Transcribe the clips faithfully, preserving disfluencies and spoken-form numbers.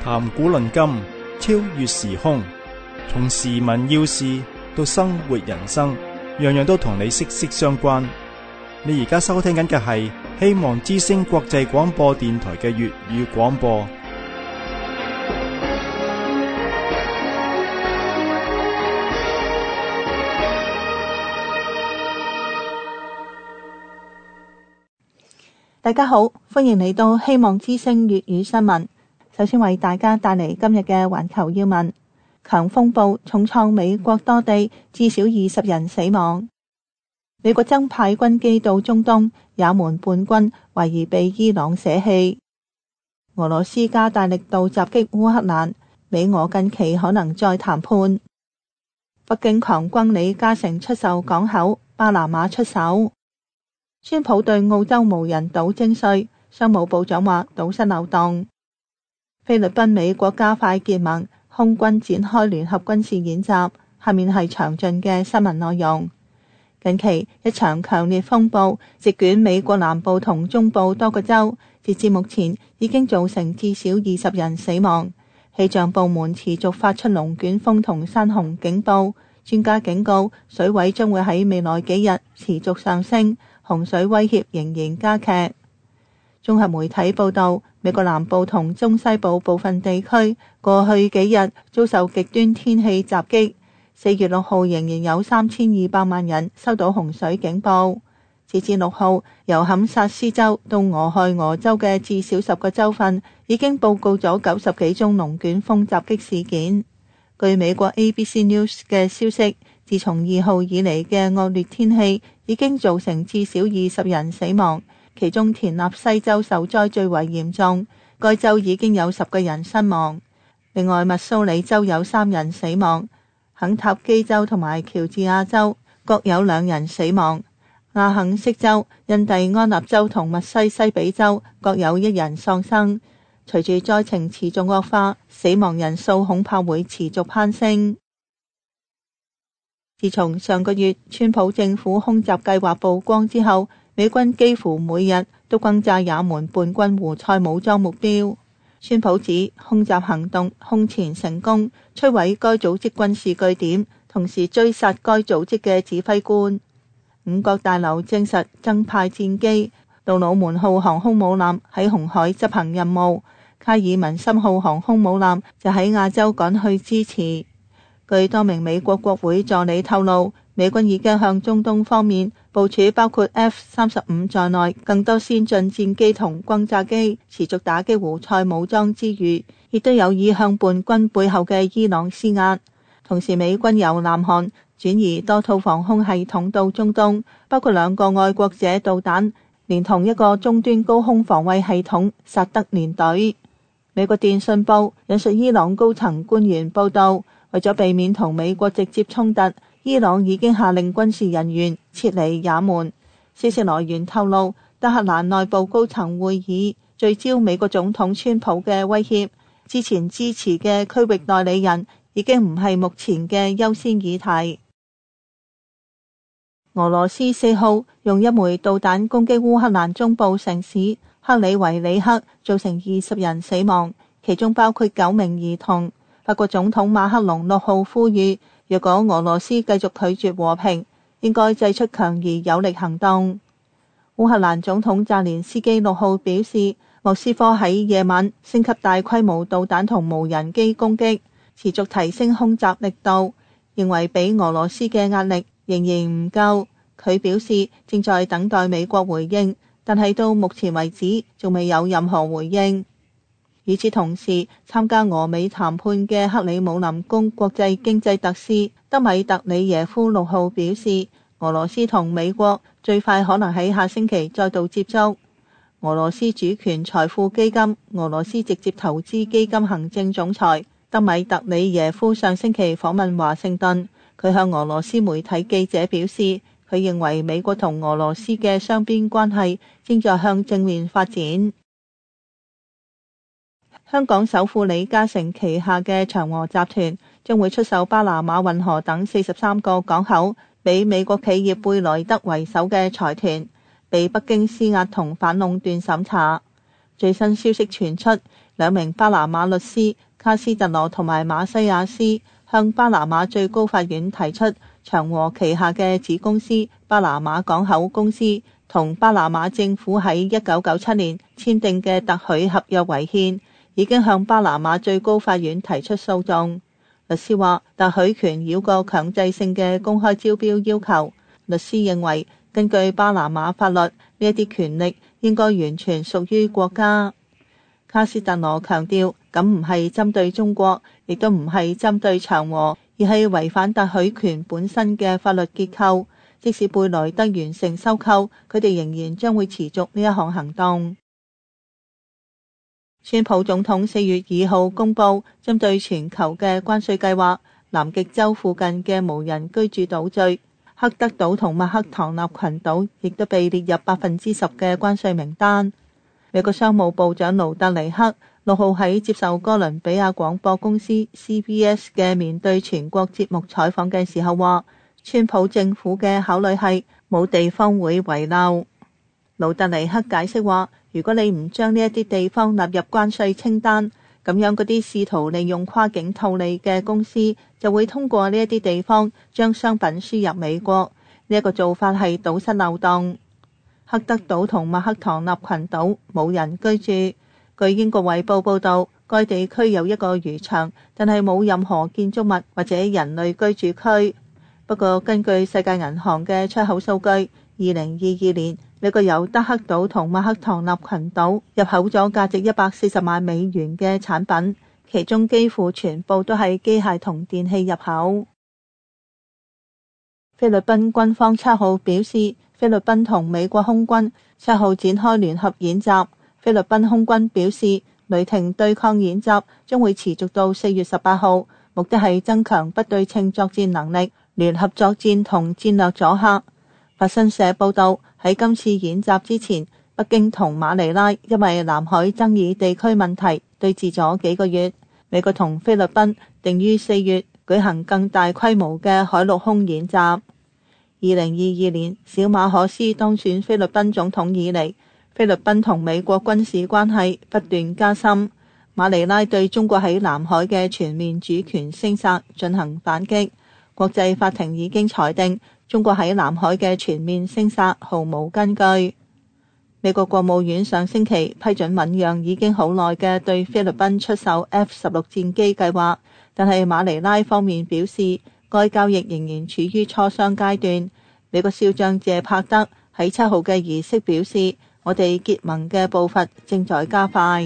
談古論今，超越時空，從時聞要事到生活人生，樣樣都同你息息相關。你而家收聽緊嘅係希望之聲國際廣播電台嘅粵語廣播。 大家好，歡迎嚟到希望之聲粵語新聞。首先為大家帶嚟今日嘅環球要聞。強風暴重創美國多地，至少二十人死亡。美國增派軍機到中東，也門叛軍懷疑被伊朗捨棄。俄羅斯加大力度襲擊烏克蘭，美俄近期可能再談判。北京強轟李嘉誠出售港口，巴拿馬出手。川普對澳洲無人島徵稅，商務部長話堵塞漏洞。菲律賓美國加快結盟，空軍展開聯合軍事演習。下面係詳盡嘅新聞內容。近期一場強烈風暴席捲美國南部同中部多個州，截至目前已經造成至少二十人死亡。氣象部門持續發出龍捲風同山洪警報，專家警告水位將會喺未來幾日持續上升，洪水威脅仍然加劇。綜合媒體報道，美國南部同中西部部分地區過去幾日遭受極端天氣襲擊。四月六號仍然有三千二百萬人收到洪水警報。截至六號，由堪薩斯州到俄亥俄州嘅至少十個州份已經報告咗九十幾宗龍捲風襲擊事件。據美國 A B C News 嘅消息，自從二號以嚟嘅惡劣天氣已經造成至少二十人死亡，其中田納西州受災最為嚴重，該州已經有十個人身亡。另外，密蘇里州有三人死亡，肯塔基州同埋喬治亞州各有兩人死亡，阿肯色州、印第安納州同密西西比州各有一人喪生。隨住災情持續惡化，死亡人數恐怕會持續攀升。自從上個月川普政府空襲計劃曝光之後，美軍幾乎每日都轟炸也門叛軍胡塞武裝目標。川普指空襲行動空前成功，摧毀該組織軍事據點，同時追殺該組織嘅指揮官。五角大樓證實增派戰機，杜魯門號航空母艦喺紅海執行任務，卡爾文森號航空母艦就喺亞洲趕去支持。據多名美國國會助理透露，美軍已經向中東方面部署包括 F 三十五 在內更多先進戰機同轟炸機，持續打擊胡塞武裝之餘，亦都有意向叛軍背後嘅伊朗施壓。同時，美軍由南韓轉移多套防空系統到中東，包括兩個愛國者導彈，連同一個終端高空防衛系統薩德連隊。美國電訊報引述伊朗高層官員報道，為咗避免同美國直接衝突，伊朗已經下令軍事人員撤離也門。消息來源透露，德黑蘭內部高層會議聚焦美國總統川普嘅威脅，之前支持嘅區域代理人已經唔係目前嘅優先議題。俄羅斯四號用一枚導彈攻擊烏克蘭中部城市克里維里克，造成二十人死亡，其中包括九名兒童。法國總統馬克龍六號呼籲，若果俄羅斯繼續拒絕和平，應該祭出強而有力行動。烏克蘭總統澤連斯基六號表示，莫斯科喺夜晚升級大規模導彈同無人機攻擊，持續提升空襲力度，認為俾俄羅斯嘅壓力仍然唔夠。佢表示正在等待美國回應，但係到目前為止仲未有任何回應。與此同時，參加俄美談判嘅克里姆林宮國際經濟特使德米特里耶夫六號表示，俄羅斯同美國最快可能喺下星期再度接觸。俄羅斯主權財富基金俄羅斯直接投資基金行政總裁德米特里耶夫上星期訪問華盛頓，佢向俄羅斯媒體記者表示，佢認為美國同俄羅斯嘅雙邊關係正在向正面發展。香港首富李嘉誠旗下嘅長和集團將會出售巴拿馬運河等四十三個港口俾美國企業貝萊德為首嘅財團，被北京施壓同反壟斷審查。最新消息傳出， 兩名巴拿馬律師卡斯特羅同埋馬西亞斯向巴拿馬最高法院提出長和旗下嘅子公司巴拿馬港口公司同巴拿馬政府喺一九九七年簽訂嘅特許合約違憲，已經向巴拿馬最高法院提出訴訟。律師話特許權繞過強制性嘅公開招標要求。律師認為根據巴拿馬法律，呢一啲權力應該完全屬於國家。卡斯特羅強調，咁唔係針對中國，亦都唔係針對長和，而係違反特許權本身嘅法律結構。即使貝萊德完成收購，佢哋仍然將會持續呢一項行動。川普總統四月二號公布針對全球嘅關稅計劃，南極洲附近嘅無人居住島嶼赫德島同麥克唐納群島亦都被列入百分之十嘅關稅名單。美國商務部長盧特尼克六號喺接受哥倫比亞廣播公司 C B S 嘅面對全國節目採訪嘅時候話，川普政府嘅考慮係冇地方會遺漏。盧特尼克解釋話，如果你唔將呢一啲地方納入關稅清單，咁樣嗰啲試圖利用跨境套利嘅公司就會通過呢一啲地方將商品輸入美國。呢一個做法係堵塞漏洞。赫德島同麥克唐納群島冇人居住。據英國衛報報道，該地區有一個漁場，但係冇任何建築物或者人類居住區。不過根據世界銀行嘅出口數據，二零二二年美國由德克島同麥克唐納群島入口咗價值一百四十萬美元嘅產品，其中幾乎全部都係機械同電器入口。菲律賓軍方七號表示，菲律賓同美國空軍七號展開聯合演習。菲律賓空軍表示，雷霆對抗演習將會持續到四月十八號，目的係增強不對稱作戰能力、聯合作戰同戰略阻嚇。法新社報道，喺今次演習之前，北京同馬尼拉因為南海爭議地區問題對峙咗幾個月。美國同菲律賓定於四月舉行更大規模嘅海陸空演習。二零二二年，小馬可斯當選菲律賓總統以嚟，菲律賓同美國軍事關係不斷加深。馬尼拉對中國喺南海嘅全面主權聲索進行反擊。國際法庭已經裁定中國喺南海嘅全面聲索毫無根據。美國國務院上星期批准醞釀已經好耐嘅對菲律賓出售 F 十六戰機計劃，但係馬尼拉方面表示，該交易仍然處於磋商階段。美國少將謝柏德喺七號嘅儀式表示，我哋結盟嘅步伐正在加快。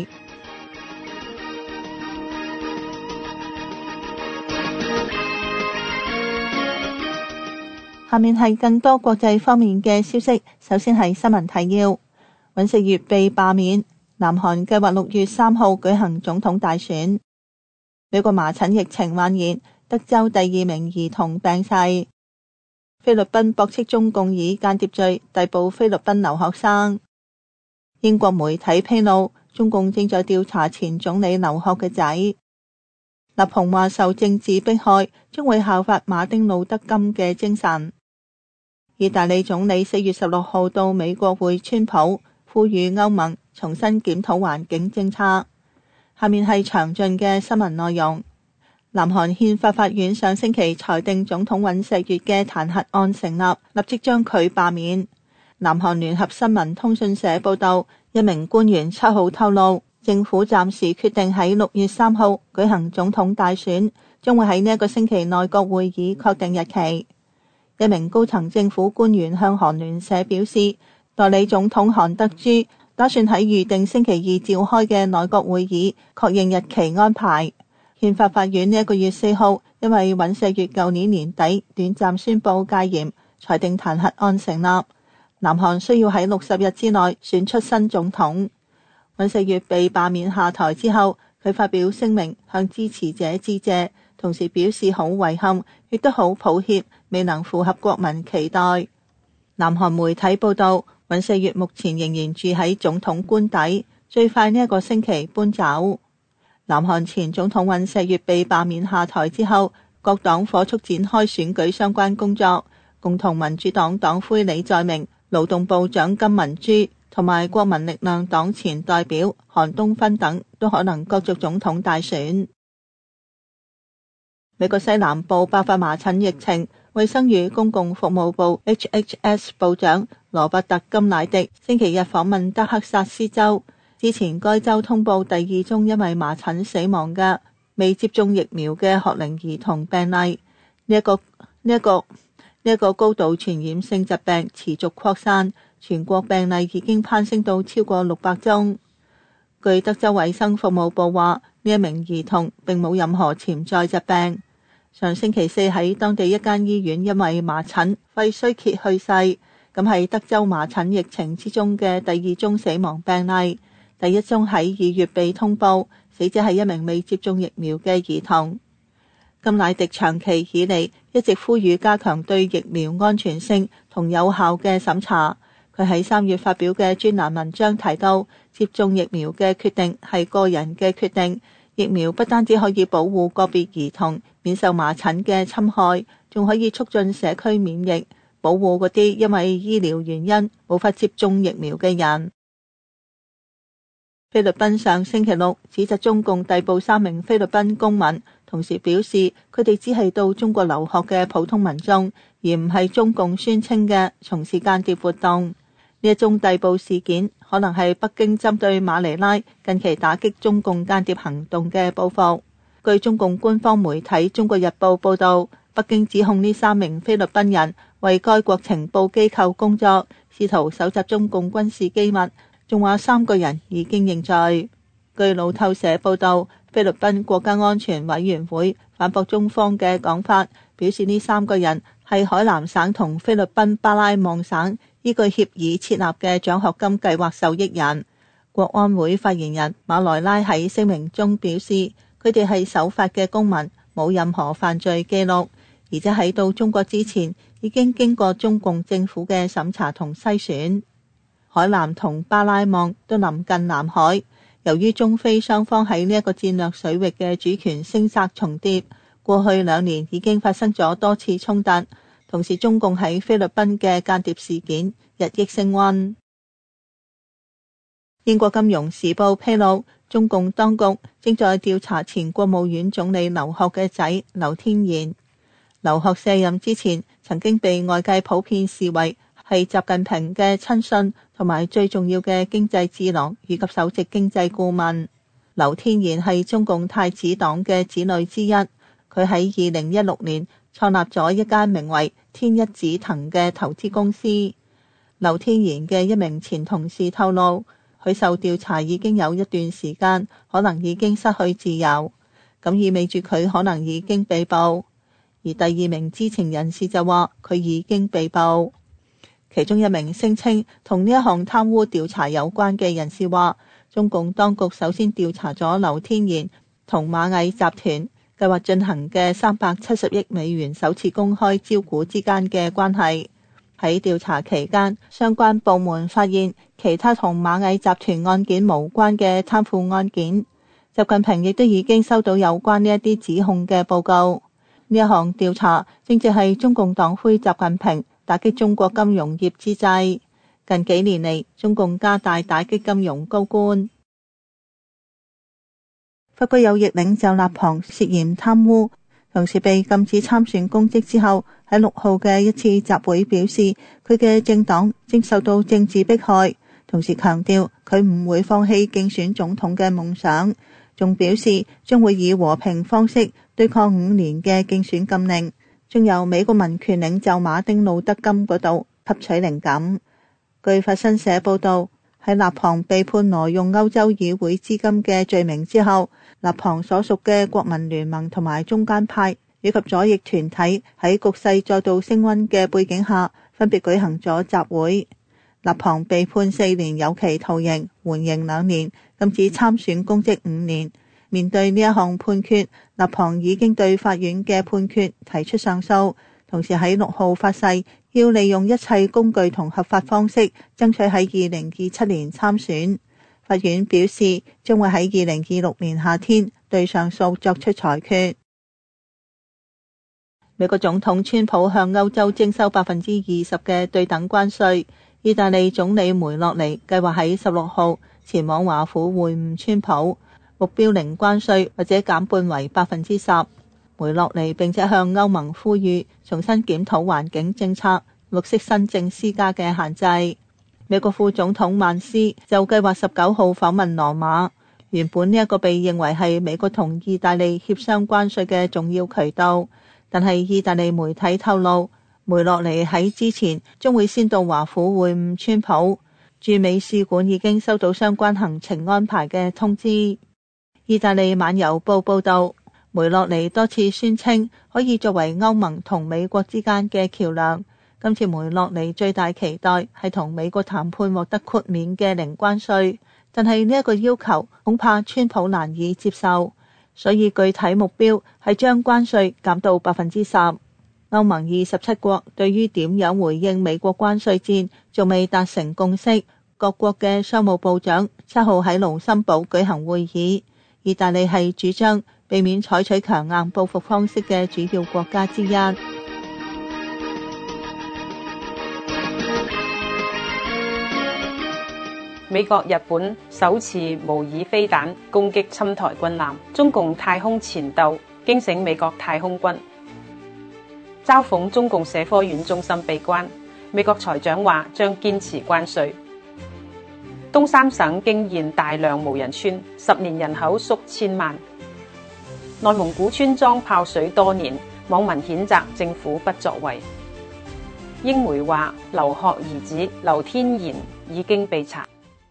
下面係更多國際方面嘅消息，首先係新聞提要。尹錫悅被罷免，南韓計劃六月三號舉行總統大選。美國麻疹疫情蔓延，德州第二名兒童病逝。菲律賓駁斥中共以間諜罪逮捕菲律賓留學生。英國媒體披露，中共正在調查前總理劉鶴嘅仔。立蓬話受政治迫害，將會效法馬丁路德金嘅精神。意大利總理四月十六號到美國會川普，呼籲歐盟重新檢討環境政策。下面係詳盡嘅新聞內容。南韓憲法法院上星期裁定總統尹錫悅嘅彈劾案成立，立即將佢罷免。南韓聯合新聞通訊社報道，一名官員七號透露，政府暫時決定喺六月三號舉行總統大選，將會喺呢一個星期內閣會議確定日期。一名高層政府官員向韓聯社表示，代理總統韓德珠打算喺預定星期二召開嘅內閣會議確認日期安排。憲法法院呢一個月四號因為尹錫悅舊年年底短暫宣布戒嚴，裁定彈劾案成立。南韓需要喺六十日之內選出新總統。尹錫悅被罷免下台之後，佢發表聲明向支持者致謝，同時表示好遺憾，亦都好抱歉未能符合國民期待。南韓媒體報道，尹錫悅目前仍然住喺總統官邸，最快呢一個星期搬走。南韓前總統尹錫悅被罷免下台之後，各黨火速展開選舉相關工作。共同民主黨黨魁李在明、勞動部長金文珠同埋國民力量黨前代表韓東勳等都可能角逐總統大選。美國西南部爆發麻疹疫情，衛生與公共服務部 H H S 部長羅伯特金乃迪星期日訪問德克薩斯州，之前該州通報第二宗因為麻疹死亡嘅未接種疫苗嘅學齡兒童病例。呢一個呢一個呢一個高度傳染性疾病持續擴散，全國病例已經攀升到超過六百宗。據德州衛生服務部話，呢一名兒童並冇任何潛在疾病。上星期四喺當地一間醫院因為麻疹肺衰竭去世，咁係德州麻疹疫情之中嘅第二宗死亡病例。第一宗喺二月被通報，死者係一名未接種疫苗嘅兒童。金乃迪長期以嚟一直呼籲加強對疫苗安全性同有效嘅審查。佢喺三月發表嘅專欄文章提到，接種疫苗嘅決定係個人嘅決定。疫苗不單止可以保護個別兒童免受麻疹嘅侵害，仲可以促進社區免疫，保護嗰啲因為醫療原因無法接種疫苗嘅人。菲律賓上星期六指責中共逮捕三名菲律賓公民，同時表示佢哋只係到中國留學嘅普通民眾，而唔係中共宣稱嘅從事間諜活動。呢一宗逮捕事件可能係北京針對馬尼拉近期打擊中共間諜行動嘅報復。據中共官方媒體《中國日報》報道，北京指控呢三名菲律賓人為該國情報機構工作，試圖搜集中共軍事機密，仲話三個人已經認罪。據路透社報道，菲律賓國家安全委員會反駁中方嘅講法，表示呢三個人係海南省同菲律賓巴拉望省依據協議設立嘅獎學金計劃受益人。國安會發言人馬來拉喺聲明中表示，佢哋係守法嘅公民，冇任何犯罪記錄，而且喺到中國之前已經經過中共政府嘅審查同篩選。海南同巴拉望都臨近南海，由於中菲雙方喺呢一個戰略水域嘅主權聲色重疊，過去兩年已經發生咗多次衝突。同時，中共喺菲律賓嘅間諜事件日益升溫。英國金融時報披露，中共當局正在調查前國務院總理劉鶴嘅仔劉天賢。劉鶴卸任之前，曾經被外界普遍視為係習近平嘅親信同埋最重要嘅經濟智囊以及首席經濟顧問。劉天賢係中共太子黨嘅子女之一，佢喺二零一六年創立咗一間名為天一紫藤嘅投資公司。劉天賢嘅一名前同事透露，佢受調查已經有一段時間，可能已經失去自由，咁意味住佢可能已經被捕。而第二名知情人士就話佢已經被捕。其中一名聲稱同呢一項貪污調查有關嘅人士話，中共當局首先調查咗劉天賢同螞蟻集團計劃進行嘅三百七十億美元首次公開招股之間嘅關係。喺調查期間，相關部門發現其他同螞蟻集團案件無關嘅貪腐案件。習近平亦都已經收到有關呢一啲指控嘅報告。呢一項調查正正係中共黨魁習近平打擊中國金融業之際。近幾年嚟，中共加大打擊金融高官。法國右翼領袖勒龐涉嫌貪污，同時被禁止參選公職之後，喺六號嘅一次集會表示佢嘅政黨正受到政治迫害，同時強調佢唔會放棄競選總統嘅夢想，仲表示將會以和平方式對抗五年嘅競選禁令，仲由美國民權領袖馬丁路德金嗰度吸取靈感。據法新社報道，喺勒龐被判挪用歐洲議會資金嘅罪名之後，勒龐所屬嘅國民聯盟同埋中間派以及左翼團體喺局勢再度升溫嘅背景下，分別舉行咗集會。勒龐被判四年有期徒刑，緩刑兩年，禁止參選公職五年。面對呢一項判決，勒龐已經對法院嘅判決提出上訴，同時喺六號發誓要利用一切工具同合法方式爭取喺二零二七年參選。法院表示將會喺二零二六年夏天對上訴作出裁決。美國總統川普向歐洲徵收百分之二十嘅對等關稅， 意大利總理梅洛尼計劃喺十六號前往華府會晤川普，目標零關稅或者減半為百分之十。梅洛尼並且向歐盟呼籲重新檢討環境政策、綠色新政施加嘅限制。美國副總統曼斯就計劃十九號訪問羅馬。原本呢一個被認為係美國同意大利協商關稅嘅重要渠道，但係意大利媒體透露，梅洛尼喺之前將會先到華府會晤川普。駐美使館已經收到相關行程安排嘅通知。意大利晚郵報報道，梅洛尼多次宣稱可以作為歐盟同美國之間嘅橋樑。今次梅洛尼最大期待係同美國談判獲得豁免嘅零關稅，但係呢一個要求恐怕川普難以接受，所以具體目標係將關稅減到百分之十。歐盟二十七國對於點樣回應美國關稅戰仲未達成共識，各國嘅商務部長七號喺盧森堡舉行會議。意大利係主張避免採取強硬報復方式嘅主要國家之一。 美國、日本首次模擬飛彈攻擊侵台軍艦，中共太空纏鬥驚醒美國太空軍。嘲諷中共社科院中心閉關，美國財長話將堅持關稅。東三省驚現大量無人村，十年人口縮千萬。內蒙古村莊泡水多年，網民譴責政府不作為。英媒話劉鶴兒子劉天賢已經被查。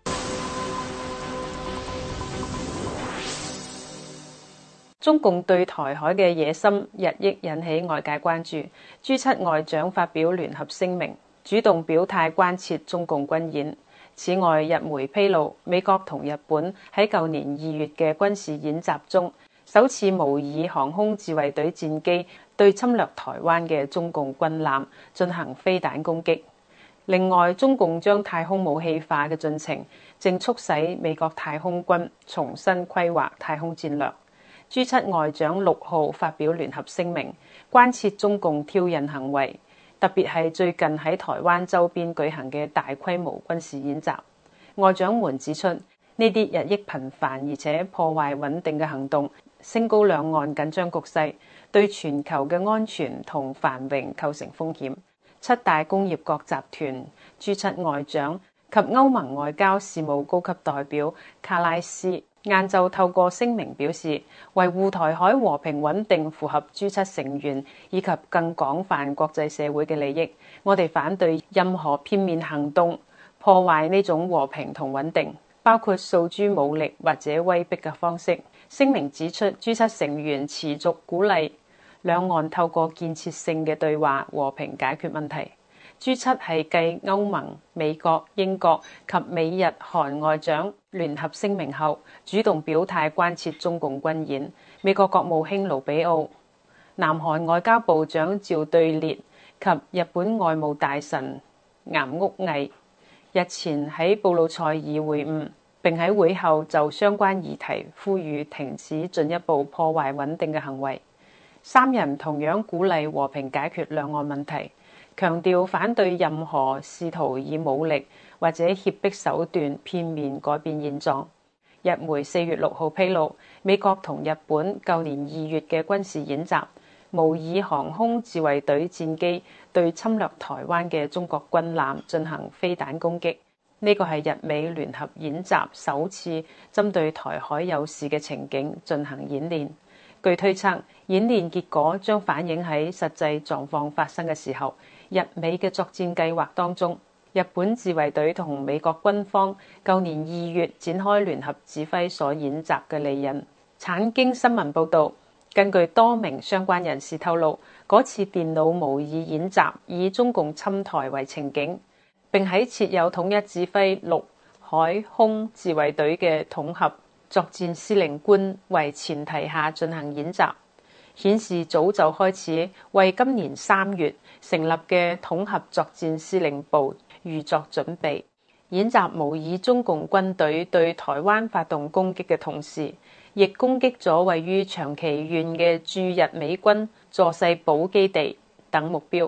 中共對台海嘅野心日益引起外界關注。G 七外長發表聯合聲明，主動表態關切中共軍演。此外，日媒披露，美國同日本喺舊年二月嘅軍事演習中，首次模擬航空自衛隊戰機對侵略台灣嘅中共軍艦進行飛彈攻擊。另外，中共將太空武器化嘅進程正促使美國太空軍重新規劃太空戰略。G 七外長六號發表聯合聲明，關切中共挑釁行為，特別係最近喺台灣周邊舉行嘅大規模軍事演習。外長們指出，呢啲日益頻繁而且破壞穩定嘅行動，升高兩岸緊張局勢，對全球嘅安全同繁榮構成風險。七大工業國集團 G 七外長及歐盟外交事務高級代表卡拉斯晏晝透過聲明表示，維護台海和平穩定符合 G 七成員以及更廣泛國際社會嘅利益。我哋反對任何片面行動破壞呢種和平同穩定，包括訴諸武力或者威逼嘅方式。聲明指出 ，G 七成員持續鼓勵兩岸透過建設性嘅對話和平解決問題。G 七係繼歐盟、美國、英國及美日韓外長聯合聲明後，主動表態關切中共軍演。美國國務卿盧比奧、南韓外交部長趙對列及日本外務大臣岩屋毅日前喺布魯塞爾會晤，並喺會後就相關議題呼籲停止進一步破壞穩定嘅行為。三人同樣鼓勵和平解決兩岸問題，強調反對任何試圖以武力或者脅迫手段片面改變現狀。日媒四月六號披露，美國同日本舊年二月嘅軍事演習，模擬航空自衛隊戰機對侵略台灣嘅中國軍艦進行飛彈攻擊。呢個係日美聯合演習首次針對台海有事嘅情景進行演練。據推測，演練結果將反映喺實際狀況發生嘅時候，日美嘅作戰計劃當中，日本自衛隊同美國軍方舊年二月展開聯合指揮所演習嘅利刃。產經新聞報導，根據多名相關人士透露，嗰次電腦模擬演習以中共侵台為情景，並喺設有統一指揮陸海空自衛隊嘅統合作戰司令官為前提下進行演習，顯示早就開始為今年三月成立嘅統合作戰司令部預作準備。演習模擬中共軍隊對台灣發動攻擊嘅同時，亦攻擊咗位於長崎縣嘅駐日美軍佐世保基地等目標，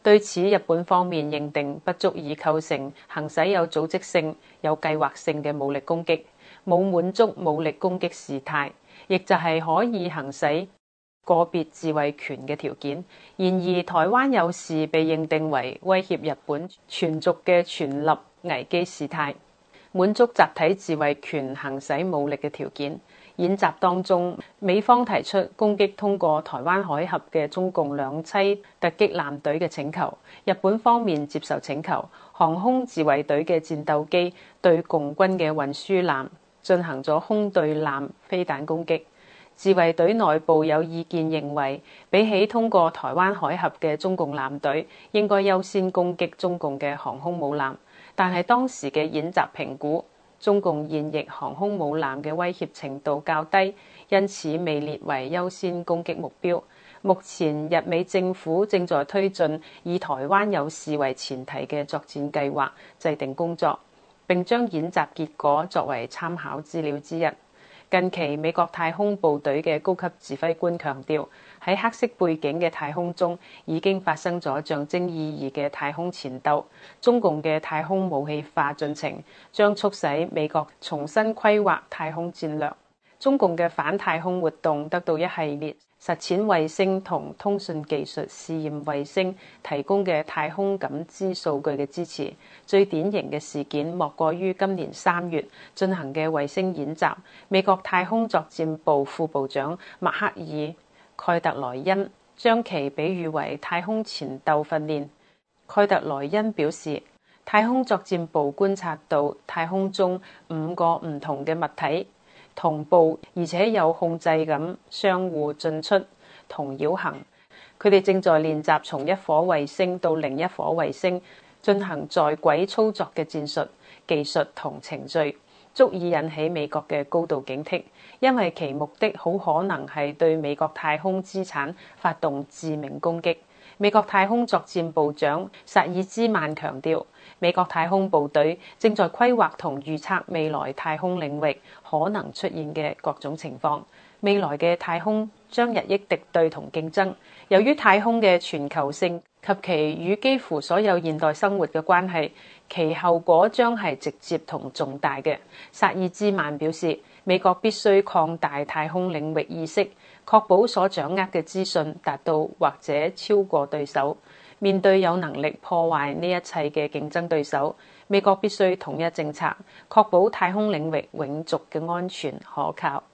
對此，日本方面認定不足以構成行使有組織性、有計劃性嘅武力攻擊，冇滿足武力攻擊事態，亦就係可以行使個別自衛權嘅條件。然而，台灣有事被認定為威脅日本全族嘅全立危機事態，滿足集體自衛權行使武力嘅條件。演習當中，美方提出攻擊通過台灣海峽嘅中共兩棲突擊艦隊嘅請求，日本方面接受請求，航空自衛隊嘅戰鬥機對共軍嘅運輸艦進行咗空對艦飛彈攻擊。自衛隊內部有意見認為，比起通過台灣海峽嘅中共艦隊，應該優先攻擊中共嘅航空母艦，但係當時嘅演習評估，中共現役航空母艦嘅威脅程度較低，因此未列為優先攻擊目標。目前日美政府正在推進以台灣有事為前提嘅作戰計劃制定工作，並將演習結果作為參考資料之一。近期美國太空部隊嘅高級指揮官強調，喺黑色背景嘅太空中已經發生咗象徵意義嘅太空前鬥，中共嘅太空武器化進程將促使美國重新規劃太空戰略。中共嘅反太空活動得到一系列實踐衛星同通訊技術試驗衛星提供嘅太空感知數據嘅支持。最典型嘅事件莫過於今年三月進行嘅衛星演習。美國太空作戰部副部長麥克爾蓋特萊恩將其比喻為太空前鬥訓練。蓋特萊恩表示，太空作戰部觀察到太空中五個唔同嘅物體同步而且有控制咁相互進出同繞行，佢哋正在練習從一顆衛星到另一顆衛星進行在軌操作嘅戰術、技術同程序，足以引起美國嘅高度警惕，因為其目的好可能係對美國太空資產發動致命攻擊。美國太空作戰部長薩爾茲曼強調，美國太空部隊正在規劃同預測未來太空領域可能出現嘅各種情況。未來嘅太空將日益敵對同競爭，由於太空嘅全球性及其與幾乎所有現代生活嘅關係，其後果將係直接同重大嘅。薩爾茲曼表示，美國必須擴大太空領域意識，確保所掌握嘅資訊達到或者超過對手。面對有能力破壞呢一切嘅競爭對手，美國必須統一政策，確保太空領域永續嘅安全可靠。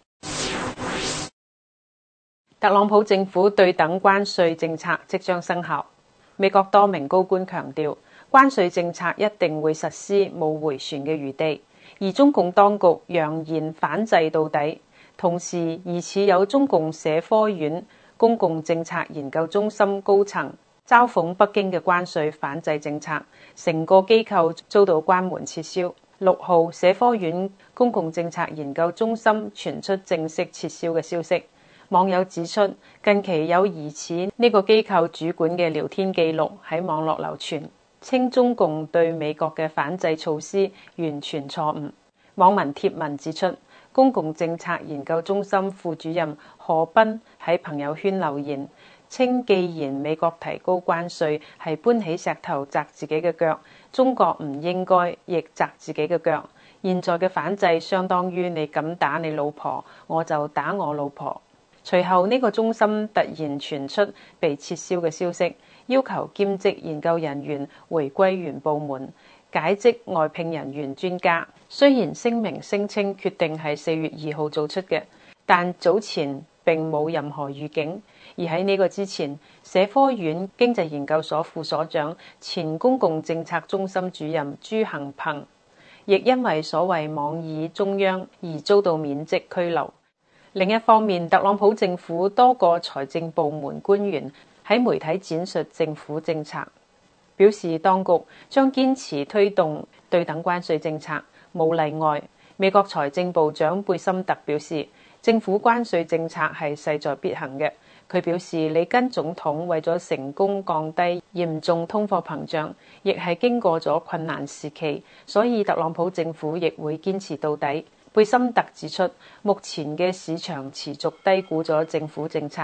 特朗普政府對等關稅政策即將生效。美國多名高官強調，關稅政策一定會實施，冇回旋嘅餘地。而中共當局揚言反制到底，同時疑似有中共社科院公共政策研究中心高層嘲諷北京嘅關稅反制政策，成個機構遭到關門撤銷。六號，社科院公共政策研究中心傳出正式撤銷嘅消息。網友指出，近期有疑似呢個機構主管嘅聊天記錄喺網絡流傳，稱中共對美國嘅反制措施完全錯誤。網民貼文指出，公共政策研究中心副主任何斌喺朋友圈留言，稱既然美國提高關稅係搬起石頭砸自己嘅腳，中國唔應該亦砸自己嘅腳。現在嘅反制相當於你敢打你老婆，我就打我老婆。隨後呢個中心突然傳出被撤銷嘅消息，要求兼職研究人員回歸原部門，解職外聘人員專家。雖然聲明聲稱決定係四月二號做出嘅，但早前並冇任何預警。而喺呢個之前，社科院經濟研究所副所長、前公共政策中心主任朱恒鵬，亦因為所謂妄議中央而遭到免職拘留。另一方面，特朗普政府多個財政部門官員喺媒體展述政府政策，表示當局將堅持推動對等關稅政策，冇例外。美國財政部長貝森特表示，政府關稅政策係勢在必行嘅。佢表示，里根總統為咗成功降低嚴重通貨膨脹，亦係經過咗困難時期，所以特朗普政府亦會堅持到底。貝森特指出，目前嘅市場持續低估咗政府政策，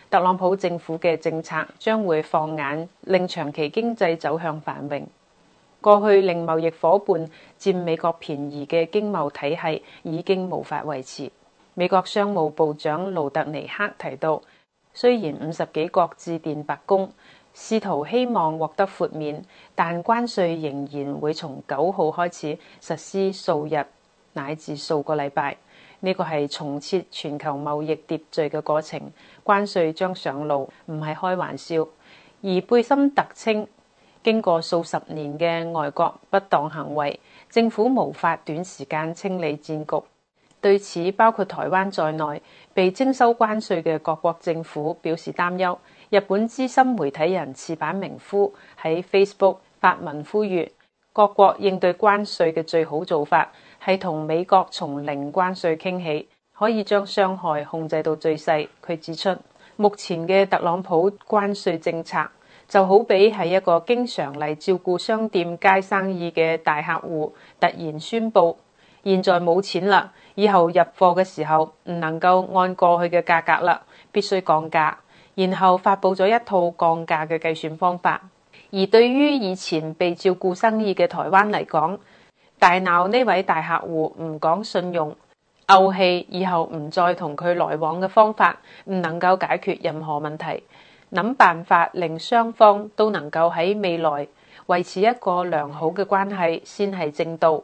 特朗普政府嘅政策將會放眼令長期經濟走向繁榮。過去令貿易夥伴佔美國便宜嘅經貿體系已經無法維持。美國商務部長盧特尼克提到，雖然五十幾國致電白宮，試圖希望獲得豁免，但關稅仍然會從九號開始實施數日乃至數個禮拜。呢個係重設全球貿易秩序嘅過程，關稅將上路，唔係開玩笑。而貝森特稱，經過數十年嘅外國不當行為，政府無法短時間清理戰局。對此，包括台灣在內被徵收關稅嘅各國政府表示擔憂。日本資深媒體人矢板明夫喺 Facebook 發文呼籲，各國應對關稅嘅最好做法係同美國從零關稅傾起，可以將傷害控制到最細。佢指出，目前嘅特朗普關稅政策就好比係一個經常嚟照顧商店街生意嘅大客戶突然宣布，現在冇錢啦，以後入貨嘅時候唔能夠按過去嘅價格啦，必須降價，然後發佈咗一套降價嘅計算方法。而對於以前被照顧生意嘅台灣嚟講，大鬧呢位大客戶唔講信用，慪氣以後唔再同佢來往嘅方法，唔能夠解決任何問題。諗辦法令雙方都能夠喺未來維持一個良好嘅關係先係正道。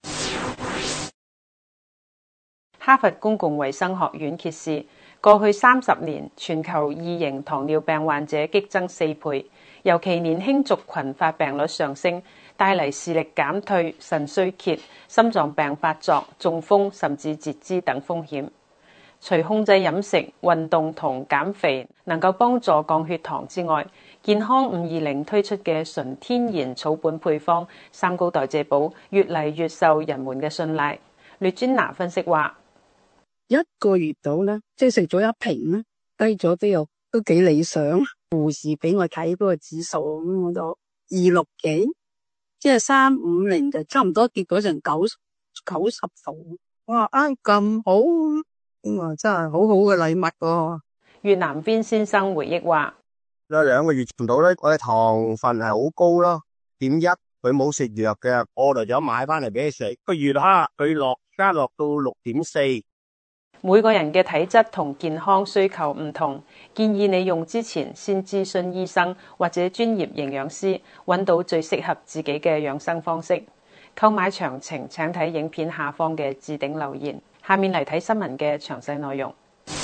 哈佛公共衛生學院揭示，過去三十年全球二型糖尿病患者激增四倍，尤其年輕族群發病率上升，帶嚟視力減退、腎衰竭、心臟病發作、中風甚至截肢等風險。除控制飲食、運動同減肥能夠幫助降血糖之外，健康五二零推出嘅純天然草本配方三高代謝寶越嚟越受人們嘅信賴。列專拿分析話， 一個月到咧，即係食咗一瓶咧，低咗都有都幾理想。護士俾我睇嗰個指數咁，我就二六幾，即係三五零就差唔多跌咗成九九十度。哇！啱咁好，咁啊真係好好嘅禮物喎。 越南邊先生回憶話： 有兩個月唔到咧，我嘅糖分係好高咯，點一佢冇食藥嘅，我嚟咗買翻嚟俾佢食。個月黑佢落加落到六點四。 每個人嘅體質同健康需求唔同，建議你用之前先諮詢醫生或者專業營養師，揾到最適合自己嘅養生方式。購買詳情請睇影片下方嘅置頂留言。下面嚟睇新聞嘅詳細內容。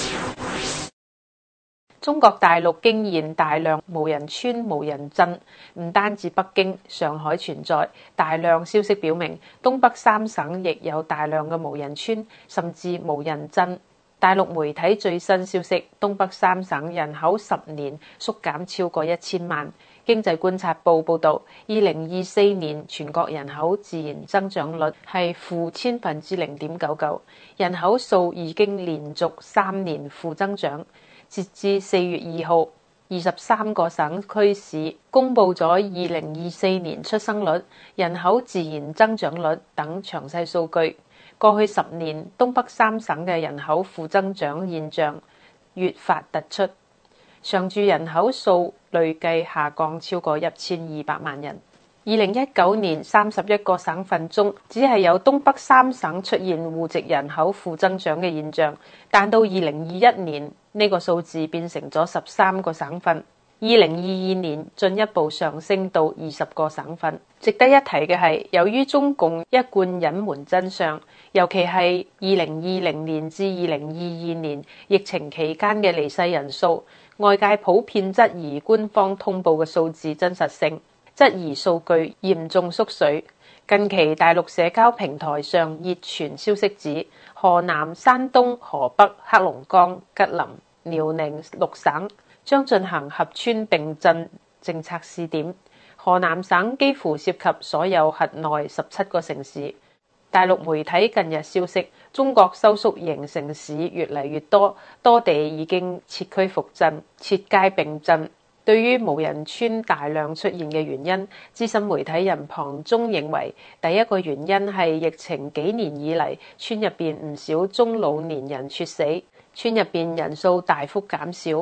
中國大陸驚現大量無人村、無人鎮，唔單止北京、上海存在，大量消息表明，東北三省亦有大量嘅無人村，甚至無人鎮。大陸媒體最新消息，東北三省人口十年縮減超過一千萬。經濟觀察報報導，二零二四年全國人口自然增長率係負千分之零點九九，人口數已經連續三年負增長。截至四月二號，二十三個省區市公布咗二零二四年出生率、人口自然增長率等詳細數據。過去十年，東北三省嘅人口負增長現象越發突出，常住人口數累計下降超過一千二百萬人。二零一九年三十一個省份中，只係有東北三省出現戶籍人口負增長嘅現象，但到二零二一年呢個數字變成咗十三個省份，二零二二年進一步上升到二十個省份。值得一提嘅係，由於中共一貫隱瞞真相，尤其係二零二零年至二零二二年疫情期間嘅離世人數，外界普遍質疑官方通報嘅數字真實性，質疑數據嚴重縮水。近期大陸社交平台上熱傳消息指，河南、山東、河北、黑龍江、吉林、遼寧六省將進行合村並鎮政策試點。河南省幾乎涉及所有轄內十七個城市。大陸媒體近日消息，中國收縮型城市越嚟越多，多地已經設區復鎮、設街並鎮。對於無人村大量出現嘅原因，資深媒體人龐中認為，第一個原因係疫情幾年以嚟，村入邊唔少中老年人猝死，村入邊人數大幅減少。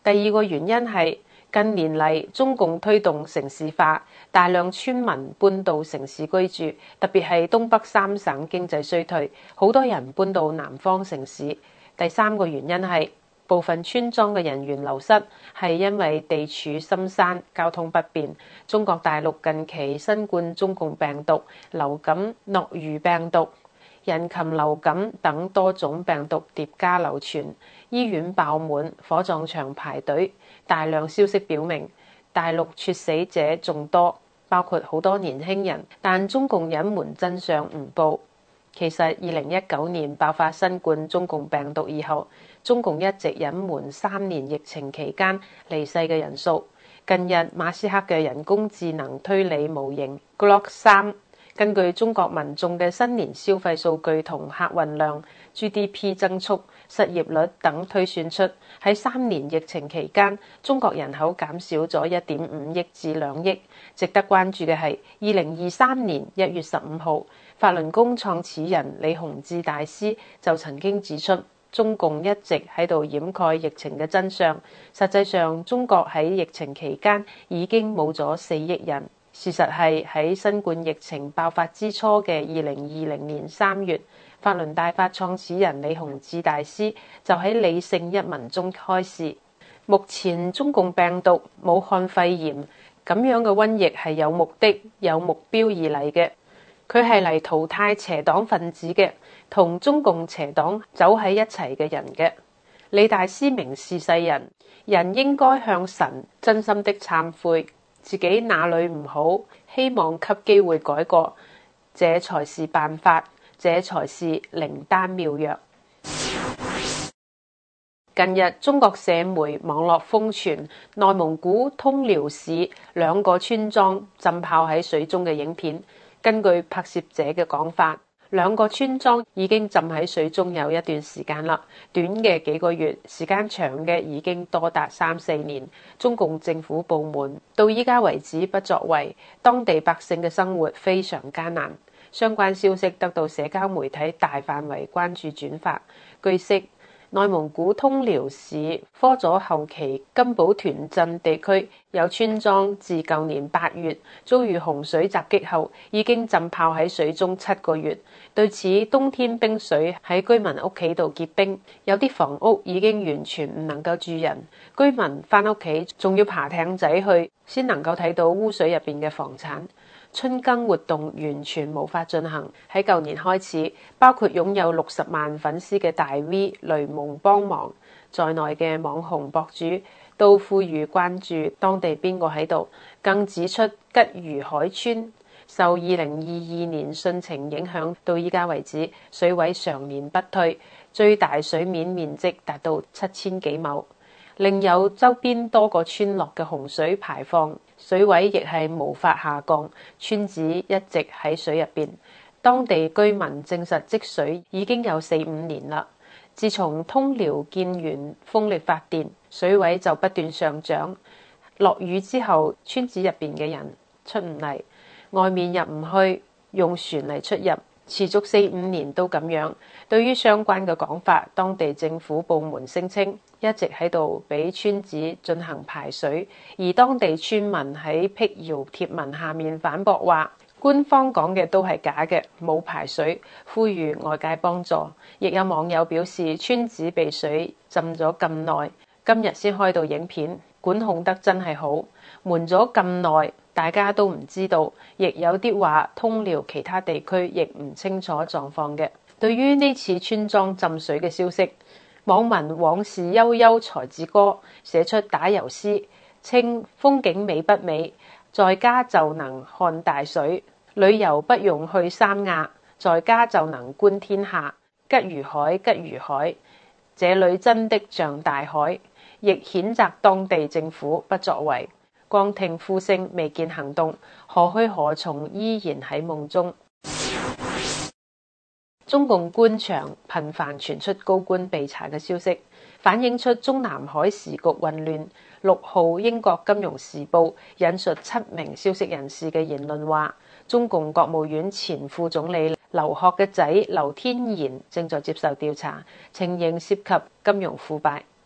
第二個原因係近年嚟中共推動城市化，大量村民搬到城市居住，特別係東北三省經濟衰退，好多人搬到南方城市。第三個原因係部分村莊嘅人員流失，係因為地處深山，交通不便。中國大陸近期新冠中共病毒、流感、諾如病毒、人禽流感等多種病毒疊加流傳，醫院爆滿，火葬場排隊。大量消息表明，大陸猝死者眾多，包括好多年輕人，但中共隱瞞真相唔報。其實二零一九年爆發新冠中共病毒以後，中共一直隱瞞三年疫情期間離世嘅人數。近日馬斯克嘅人工智能推理模型 Grok 三根據中國民眾嘅新年消費數據同客運量、G D P 增速、失業率等推算出，喺三年疫情期間，中國人口減少咗一點五億至兩億。值得關注嘅係，二零二三年一月十五號，法輪功創始人李洪志大師就曾經指出，中共一直喺度掩蓋疫情嘅真相。實際上，中國喺疫情期間已經冇咗四億人。事實係喺新冠疫情爆發之初嘅二零二零年三月，法輪大法創始人李洪志大師就喺理性一文中開示，目前中共病毒武漢肺炎咁樣嘅瘟疫係有目的、有目標而嚟嘅，佢係嚟淘汰邪黨分子嘅，同中共邪黨走喺一齊嘅人嘅。李大師明示世人，人應該向神真心的懺悔，自己哪裏唔好，希望給機會改過，這才是辦法，這才是靈丹妙藥。近日中國社媒網絡瘋傳內蒙古通遼市兩個村莊浸泡喺水中嘅影片。根據拍攝者嘅講法，兩個村莊已經浸喺水中有一段時間啦，短嘅幾個月，時間長嘅已經多達三四年。中共政府部門到依家為止不作為，當地百姓嘅生活非常艱難。相關消息得到社交媒體大範圍關注轉發。據悉，內蒙古通遼市科佐後旗金寶團鎮地區有村莊自舊年八月遭遇洪水襲擊後，已經浸泡喺水中七個月。對此，冬天冰水喺居民屋企度結冰，有啲房屋已經完全唔能夠住人，居民翻屋企仲要爬艇仔去，先能夠睇到污水入邊嘅房產。春耕活動完全無法進行。喺舊年開始，包括擁有六十萬粉絲嘅大 V 雷蒙幫忙在內嘅網紅博主都呼籲關注當地邊個喺度，更指出吉如海村受二零二二年汛情影響，到依家為止水位常年不退，最大水面面積達到七千幾畝。另有周邊多個村落嘅洪水排放水位亦係無法下降，村子一直喺水入邊。當地居民證實積水已經有四五年啦。自從通遼建完風力發電，水位就不斷上漲。落雨之後，村子入邊嘅人出唔嚟，外面入唔去，用船嚟出入，持續四五年都咁樣。對於相關嘅講法，當地政府部門聲稱一直喺度俾村子進行排水，而當地村民喺辟謠貼文下面反駁話，官方講嘅都係假嘅，冇排水，呼籲外界幫助。亦有網友表示，村子被水浸咗咁耐，今日先開到影片，管控得真係好，瞞咗咁耐，大家都唔知道。亦有啲話通遼其他地區亦唔清楚狀況嘅。對於呢次村莊浸水嘅消息，網民往事悠悠才子歌寫出打油詩，稱風景美不美，在家就能看大水，旅遊不用去三亞，在家就能觀天下。吉如海，吉如海，這裡真的像大海。亦譴責當地政府不作為，光聽呼聲未見行動，何去何從依然喺夢中。中共官場頻繁傳出高官被查嘅消息，反映出中南海時局混亂。六號英國金融時報引述七名消息人士嘅言論話，中共國務院前副總理劉鶴嘅仔劉天然正在接受調查，情形涉及金融腐敗。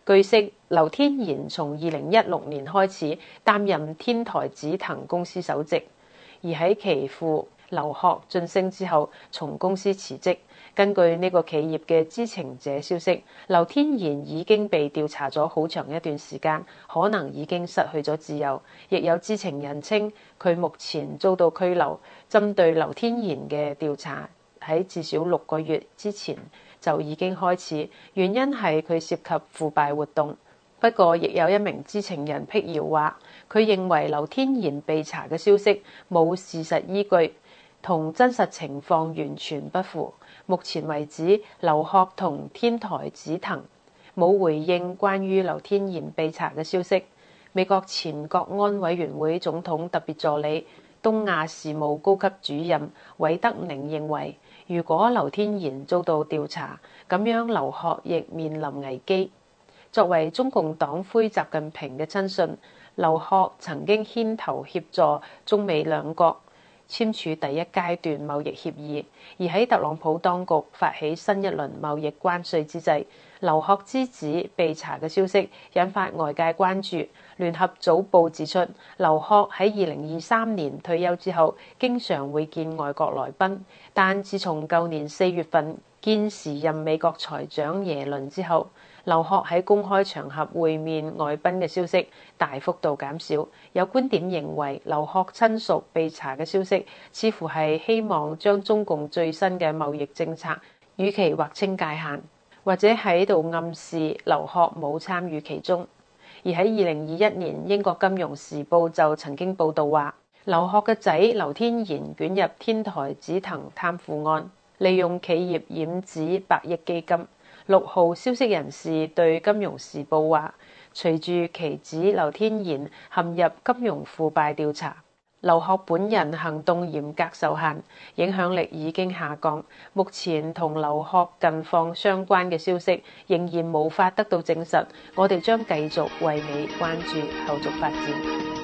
據悉，劉天賢從二零一六年開始擔任天台紫藤公司首席，而喺其父劉鶴晉升之後，從公司辭職。根據呢個企業嘅知情者消息，劉天賢已經被調查咗好長一段時間，可能已經失去咗自由。亦有知情人稱，佢目前遭到拘留。針對劉天賢嘅調查喺至少六個月之前就已經開始，原因係佢涉及腐敗活動。不過，亦有一名知情人辟謠話，佢認為劉天賢被查嘅消息冇事實依據，同真實情況完全不符。目前為止，劉鶴同天台紫藤冇回應關於劉天賢被查嘅消息。美國前國安委員會總統特別助理、東亞事務高級主任韋德寧認為，如果劉天賢遭到調查，咁樣劉鶴亦面臨危機。作為中共黨魁習近平嘅親信，劉鶴曾經牽頭協助中美兩國簽署第一階段貿易協議，而喺特朗普當局發起新一輪貿易關稅之際，劉鶴之子被查嘅消息引發外界關注。聯合早報指出，劉鶴喺二零二三年退休之後，經常會見外國來賓，但自從舊年四月份見時任美國財長耶倫之後，劉鶴喺公開場合會面外賓嘅消息大幅度減少。有觀點認為，劉鶴親屬被查嘅消息似乎係希望將中共最新嘅貿易政策與其劃清界限，或者喺度暗示劉鶴冇參與其中。而喺二零二一年，英國金融時報就曾經報導話，劉鶴嘅仔劉天賢捲入天台紫藤貪腐案，利用企業染指百億基金。六號消息人士對金融時報話，隨住其子劉天賢陷入金融腐敗調查，劉鶴本人行動嚴格受限，影響力已經下降。目前同劉鶴近況相關嘅消息仍然無法得到證實，我哋將繼續為你關注後續發展。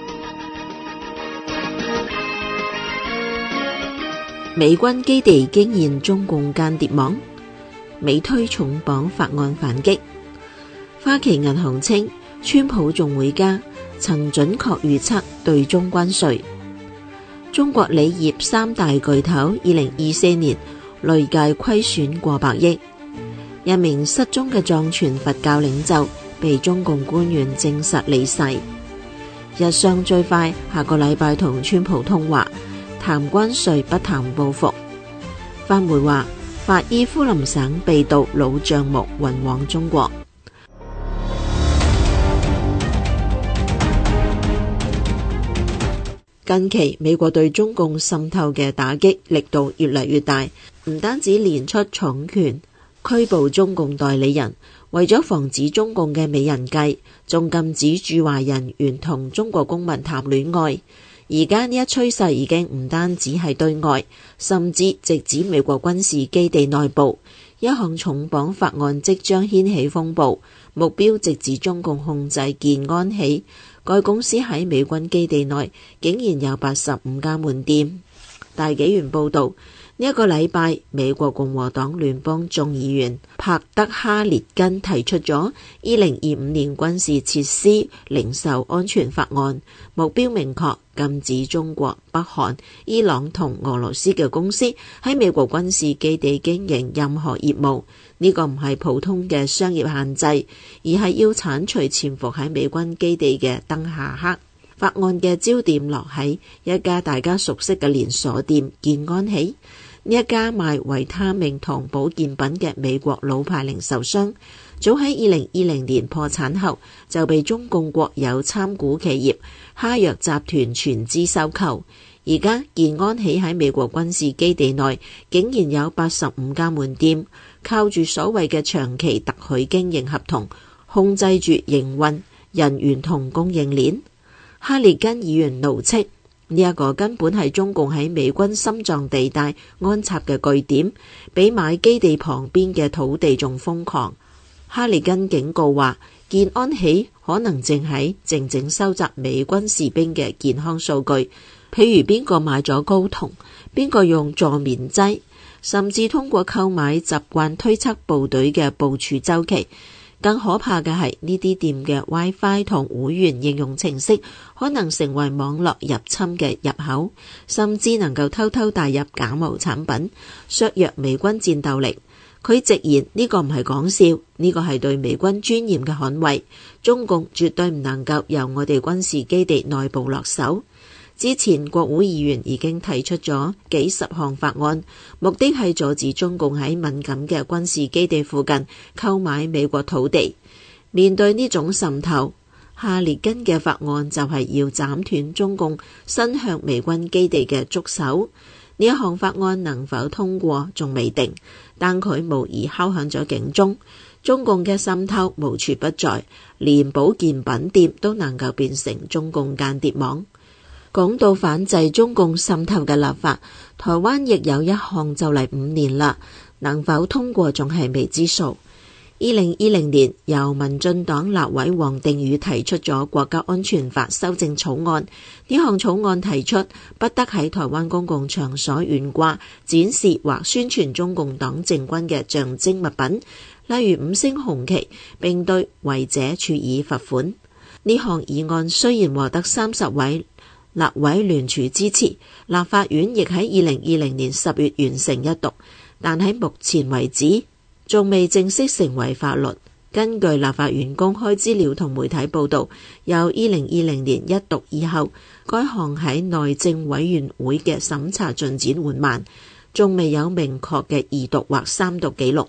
美軍基地驚現中共間諜網，美推重磅法案反擊。花旗銀行稱，川普仲會加，曾準確預測對中關稅。中國鋰業三大巨頭二零二四年累計虧損過百億。一名失蹤嘅藏傳佛教領袖被中共官員證實離世。日商最快下個禮拜同川普通話，談關稅不談報復。法媒話，法伊夫林省被盜老帳目運往中國。近期美國對中共滲透嘅打擊力度越嚟越大，唔單止連出重拳拘捕中共代理人，為咗防止中共嘅美人計，仲禁止駐華人員同中國公民談戀愛。而家呢一趨勢已經唔單止係對外，甚至直指美國軍事基地內部。一項重磅法案即將掀起風暴，目標直指中共控制建安喜。該公司喺美軍基地內竟然有八十五家門店。大紀元報道，呢一個禮拜，美國共和黨聯邦眾議員帕德哈列根提出咗二零二五年軍事設施零售安全法案，目標明確，禁止中國、北韓、伊朗同俄羅斯嘅公司喺美國軍事基地經營任何業務。呢個唔係普通嘅商業限制，而係要剷除潛伏喺美軍基地嘅燈下黑。法案嘅焦點落喺一家大家熟悉嘅連鎖店建安喜。呢一家賣維他命同保健品嘅美國老牌零售商，早喺二零二零年破產後就被中共國有參股企業哈藥集團全資收購。而家建安喜喺美國軍事基地內竟然有八十五家門店，靠住所謂嘅長期特許經營合同控制住營運、人員同供應鏈。哈列根議員怒斥呢一個根本係中共喺美軍心臟地帶安插嘅據點，比買基地旁邊嘅土地仲瘋狂。哈列根警告話，建安喜可能正喺靜靜收集美軍士兵嘅健康數據，譬如邊個買咗睾酮，邊個用助眠劑，甚至通過購買習慣推測部隊嘅部署週期， 更可怕嘅係呢啲店嘅 WiFi 同會員應用程式可能成為網絡入侵嘅入口，甚至能夠偷偷帶入假冒產品，削弱美軍戰鬥力。佢直言呢個唔係講笑，呢個係對美軍尊嚴嘅捍衛。中共絕對唔能夠由我哋軍事基地內部落手。之前國會議員已經提出咗幾十項法案，目的係阻止中共喺敏感嘅軍事基地附近購買美國土地。面對呢種滲透，夏列根嘅法案就係要斬斷中共伸向美軍基地嘅觸手。呢一項法案能否通過仲未定，但佢無疑敲響咗警鐘。中共嘅滲透無處不在，連保健品店都能夠變成中共間諜網。講到反制中共滲透嘅立法，台灣亦有一項就嚟五年啦，能否通過仲係未知數。二零二零年由民進黨立委王定宇提出咗國家安全法修正草案，呢項草案提出不得喺台灣公共場所懸掛、展示或宣傳中共黨政軍嘅象徵物品，例如五星紅旗，並對違者處以罰款。呢項議案雖然獲得三十位立委聯署支持，立法院亦喺二零二零年十月完成一讀，但喺目前為止仲未正式成為法律。根據立法院公開資料同媒體報道，由二零二零年一讀以後，該項喺內政委員會嘅審查進展緩慢，仲未有明確嘅二讀或三讀記錄。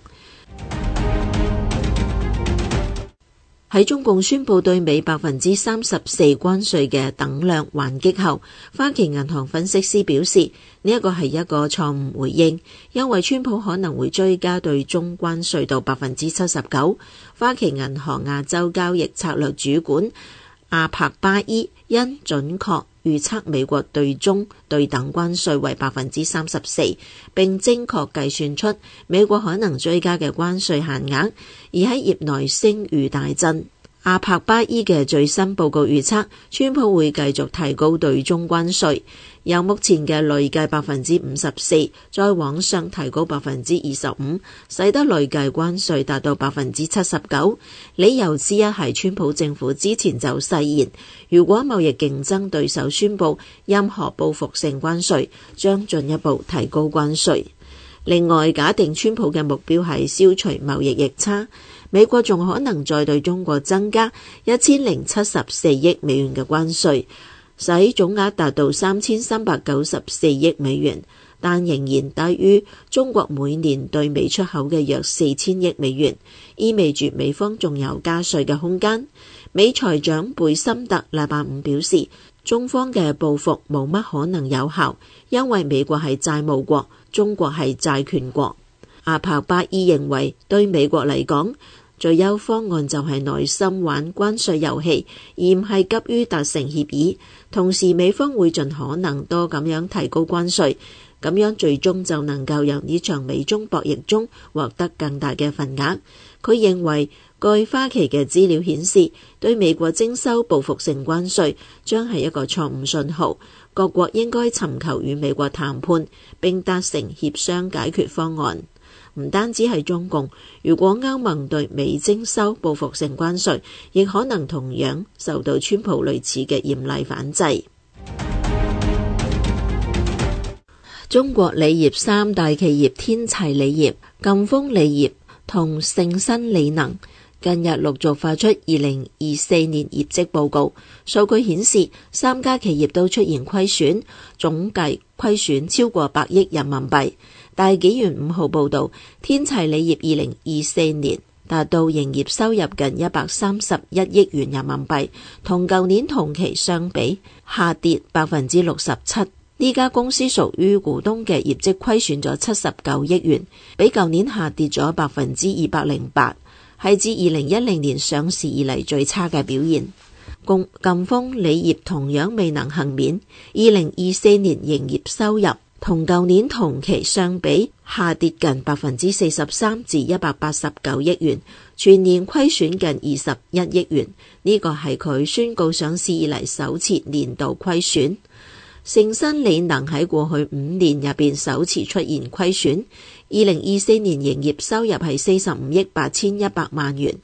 喺中共宣布對美百分之三十四關稅嘅等量還擊後，花旗銀行分析師表示，呢一個係一個錯誤回應，因為川普可能會追加對中關稅到百分之七十九。花旗銀行亞洲交易策略主管阿柏巴伊因準確預測美國對中對等關稅為百分之三十四，並精確計算出美國可能追加嘅關稅限額，而喺業內聲譽大振。阿柏巴伊嘅最新報告預測，川普會繼續提高對中關稅，由目前嘅累計百分之五十四，再往上提高百分之二十五，使得累計關稅達到百分之七十九。理由之一係川普政府之前就誓言，如果貿易競爭對手宣布任何報復性關稅，將進一步提高關稅。另外，假定川普嘅目標係消除貿易逆差，美國仲可能再對中國增加一千零七十四億美元嘅關稅，使總額達到三千三百九十四億美元，但仍然低於中國每年對美出口嘅約四千億美元，意味住美方仲有加稅嘅空間。美財長貝森特禮拜五表示，中方嘅報復冇乜可能有效，因為美國係債務國，中國係債權國。阿柏巴伊認為，對美國嚟講，最優方案就係耐心玩關稅遊戲，而唔係急於達成協議。同時，美方會盡可能多咁樣提高關稅，咁樣最終就能夠由呢場美中博弈中獲得更大嘅份額。佢認為，據花旗嘅資料顯示，對美國徵收報復性關稅將係一個錯誤信號。各國應該尋求與美國談判，並達成協商解決方案。唔單止係中共，如果歐盟對美徵收報復性關稅，亦可能同樣受到川普類似嘅嚴厲反制。中國鋰業三大企業天齊鋰業、贛鋒鋰業同勝新鋰能近日陸續發出二零二四年業績報告，數據顯示三家企業都出現虧損，總計虧損超過百億人民幣。大紀元五號報道，天齊鋰業二零二四年達到營業收入近一百三十一億元人民幣，同舊年同期相比下跌百分之六十七。呢家公司屬於股東嘅業績虧損咗七十九億元，比舊年下跌咗百分之二百零八，係自二零一零年上市以嚟最差嘅表現。贛鋒鋰業同樣未能幸免，二零二四年營業收入同舊年同期相比下跌近百分之四十三至一百八十九億元，全年虧損近二十一億元。呢個係佢宣告上市以嚟首次年度虧損。勝新鋰能喺過去五年入邊首次出現虧損，二零二四年營業收入係四十五億八千一百萬元，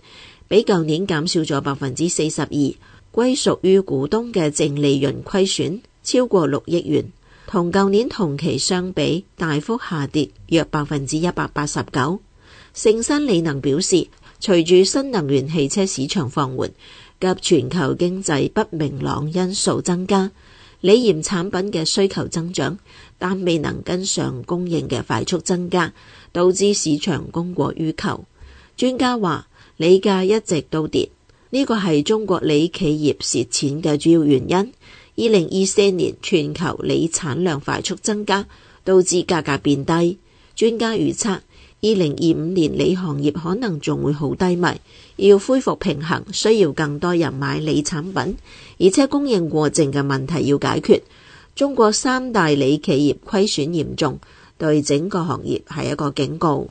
比舊年減少咗百分之四十二，歸屬於股東嘅淨利潤虧損超過六億元，同舊年同期相比大幅下跌約百分之一百八十九。勝新理能表示，隨住新能源汽車市場放緩及全球經濟不明朗因素增加，鋰鹽產品嘅需求增長，但未能跟上供應嘅快速增加，導致市場供過於求。專家話，鋰價一直都跌，呢個係中國鋰企業蝕錢嘅主要原因。二零二四年全球鋰產量快速增加，導致價格變低。專家預測，二零二五年鋰行業可能仲會好低迷，要恢復平衡需要更多人買鋰產品，而且供應過剩嘅問題要解決。中國三大鋰企業虧損嚴重，對整個行業係一個警告。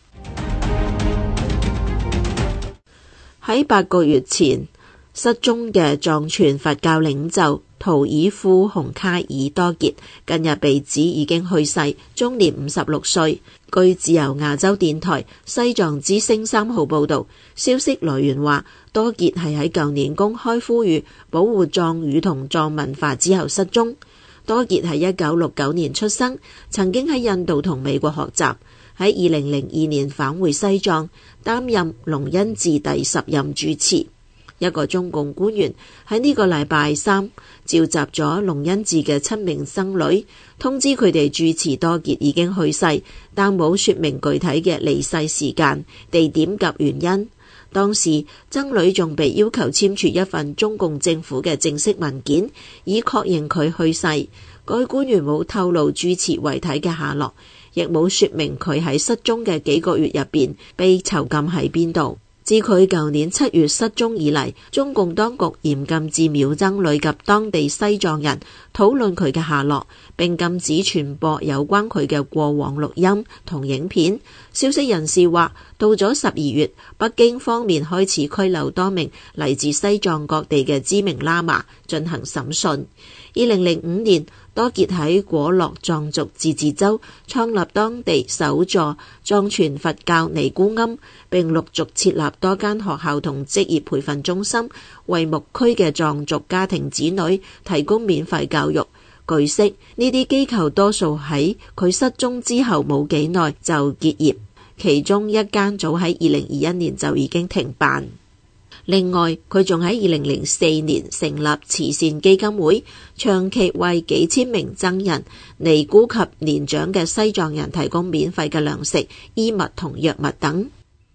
喺八個月前失蹤嘅藏傳佛教領袖圖爾庫洪卡爾多傑，近日被指已經去世，終年五十六歲。據自由亞洲電台西藏之聲三號報道，消息來源話，多傑係喺舊年公開呼籲保護藏語同藏文化之後失蹤。多傑係一九六九年出生，曾經喺印度同美國學習，喺二零零二年返回西藏，擔任龍恩寺第十任住持。一個中共官員喺呢個禮拜三召集咗龍恩寺嘅七名僧侶，通知佢哋住持多傑已經去世，但冇說明具體嘅離世時間、地點及原因。當時僧侶仲被要求簽署一份中共政府嘅正式文件，以確認佢去世。該官員冇透露住持遺體嘅下落，亦冇說明佢喺失蹤嘅幾個月入邊被囚禁喺邊度。自佢舊年七月失蹤以嚟，中共當局嚴禁寺廟僧侶及當地西藏人討論佢嘅下落，並禁止傳播有關佢嘅過往錄音同影片。消息人士話，到咗十二月，北京方面開始拘留多名嚟自西藏各地嘅知名喇嘛進行審訊。二零零五年，多傑喺果洛藏族自治州創立當地首座藏傳佛教尼姑庵，並陸續設立多間學校同職業培訓中心，為牧區嘅藏族家庭子女提供免費教育。據悉，呢啲機構多數喺佢失蹤之後冇幾耐就結業，其中一間早喺二零二一年就已經停辦。另外，佢仲喺二零零四年成立慈善基金會，長期為幾千名僧人、尼姑及年長嘅西藏人提供免費嘅糧食、衣物同藥物等。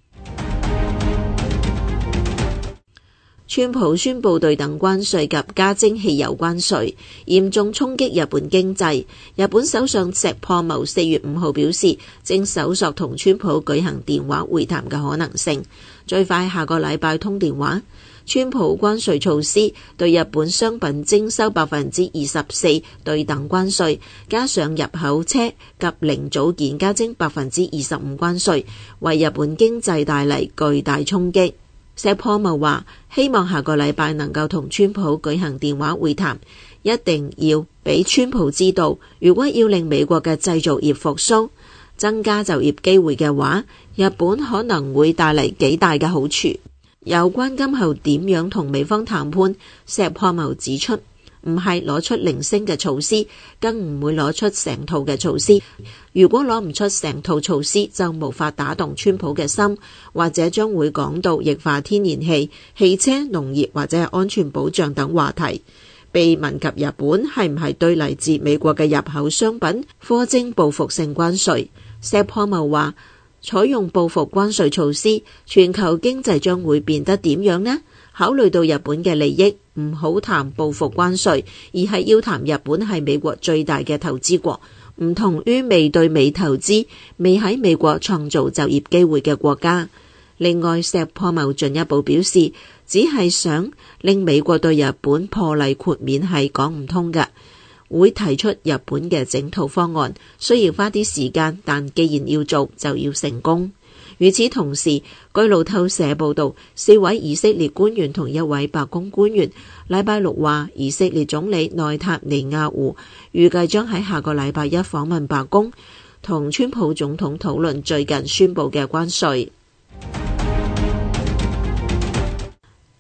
川普宣布對等關稅及加徵汽油關稅，嚴重衝擊日本經濟。日本首相石破茂四月五號表示，正搜索同川普舉行電話會談嘅可能性，最快下個禮拜通電話。川普關稅措施對日本商品徵收百分之二十四對等關稅，加上入口車及零組件加徵百分之二十五關稅，為日本經濟帶嚟巨大衝擊。石破茂話，希望下個禮拜能夠同川普舉行電話會談，一定要俾川普知道，如果要令美國嘅製造業復甦、增加就業機會嘅話，日本可能會帶嚟幾大嘅好處。有關今後點樣同美方談判，石破茂指出，唔係攞出零星嘅措施，更唔會攞出成套嘅措施。如果攞唔出成套措施，就無法打動川普嘅心，或者將會講到液化天然氣、汽車、農業或者係安全保障等話題。被問及日本係唔係對嚟自美國嘅入口商品課徵報復性關稅，石破茂話，採用報復關稅措施，全球經濟將會變得點樣呢？考慮到日本嘅利益，唔好談報復關稅，而係要談日本係美國最大嘅投資國，唔同於未對美投資、未喺美國創造就業機會嘅國家。另外，石破茂進一步表示，只係想令美國對日本破例豁免係講唔通嘅，會提出日本嘅整套方案，需要花啲時間，但既然要做，就要成功。與此同時，據路透社報道，四位以色列官員同一位白宮官員禮拜六話，以色列總理內塔尼亞胡預計將喺下個禮拜一訪問白宮，同川普總統討論最近宣布嘅關稅。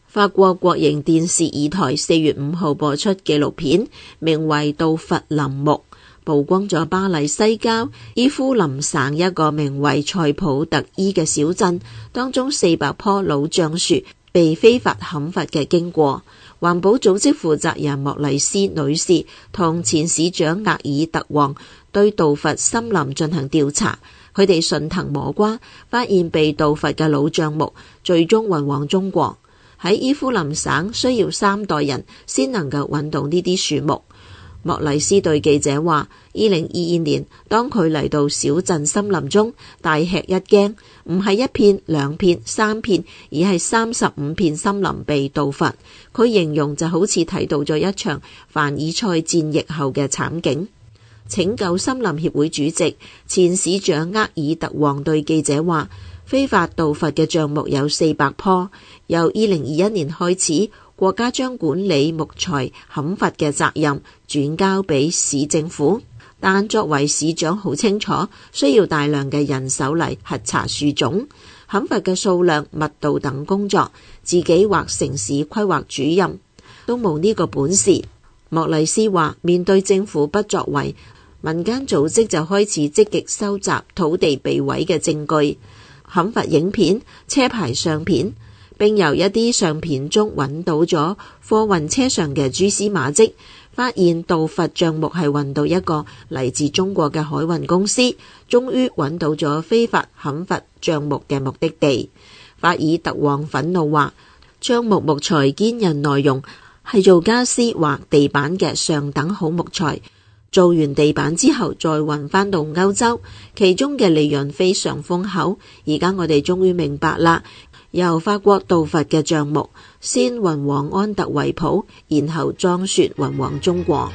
法國國營電視二台四月五號播出紀錄片，名為《盜伐林木》，曝光咗巴黎西郊伊夫林省一個名為塞普特伊嘅小鎮當中四百棵老橡樹被非法砍伐嘅經過。環保組織負責人莫麗斯女士同前市長厄爾特旺對盜伐森林進行調查，佢哋順藤摸瓜，發現被盜伐嘅老橡木最終運往中國。喺伊夫林省需要三代人先能夠揾到呢啲樹木。莫麗斯對記者話，二零二二年當佢嚟到小鎮森林中，大吃一驚，唔係一片、兩片、三片，而係三十五片森林被盜伐。佢形容就好似睇到咗一場凡爾賽戰役後嘅慘景。拯救森林協會主席、前市長厄爾特旺對記者話，非法盜伐嘅橡木有四百棵，由二零二一年開始，國家將管理木材砍伐嘅責任轉交俾市政府，但作為市長好清楚，需要大量嘅人手嚟核查樹種、砍伐嘅數量、密度等工作，自己或城市規劃主任都冇呢個本事。莫麗斯話，面對政府不作為，民間組織就開始積極收集土地被毀嘅證據、砍伐影片、車牌相片，並由一啲相片中揾到咗貨運車上嘅蛛絲馬跡，發現盜伐橡木係運到一個嚟自中國嘅海運公司，終於揾到咗非法砍伐橡木嘅目的地。法爾特旺憤怒話，橡木木材堅韌耐用，係做家私或地板嘅上等好木材，做完地板之後再運返到歐洲，其中嘅利潤非常豐厚。而家我哋終於明白啦，由法國盜伐嘅橡木先運往安特衛普，然後裝船運往中國。